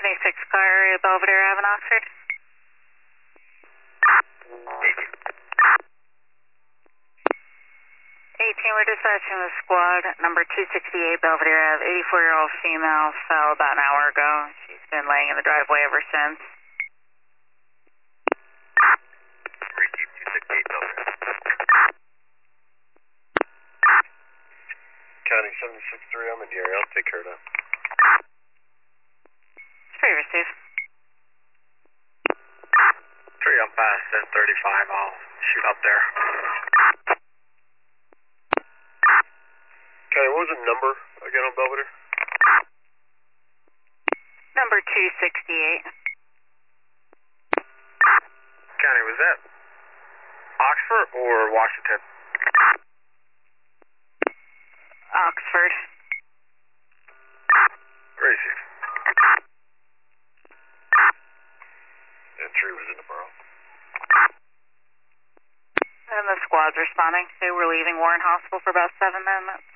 76 car area Belvedere Ave, Oxford. 18, we're dispatching the squad, number 268 Belvedere Ave, 84-year-old female, fell about an hour ago. She's been laying in the driveway ever since. Receive 268 Belvedere. County 763, I'm in the area, I'll take care of that. Straight receive. 3 on fast, 1035, I'll shoot up there. Okay, what was the number again on Belvedere? Number 268. County, was that Oxford or Washington? Oxford. Receive. And 3 was in the borough. And the squad's responding. They were leaving Warren Hospital for about 7 minutes.